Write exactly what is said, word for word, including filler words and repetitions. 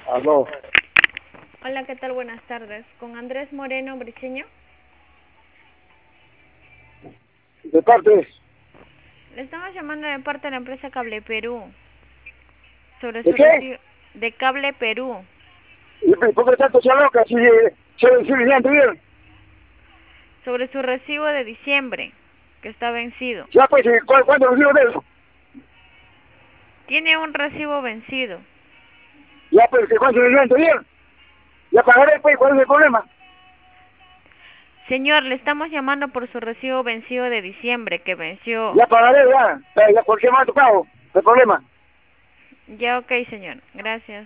Aló. Hola, ¿qué tal? Buenas tardes. ¿Con Andrés Moreno Briceño? ¿De parte? Le estamos llamando de parte de la empresa Cable Perú sobre ¿De su qué? recibo de Cable Perú, ¿Y por qué tanto se loca si se vencía anterior? sobre su recibo de diciembre que está vencido. Ya pues, ¿y ¿cu- ¿cuándo recibo de eso? Tiene un recibo vencido. Ya pues, ¿que ¿cuándo se venció anterior? Ya pagaré pues, ¿cuál es el problema? Señor, le estamos llamando por su recibo vencido de diciembre que venció. Ya pagaré, ya. Ya, ya cualquier más pago. No hay problema. Ya, ok, señor. Gracias.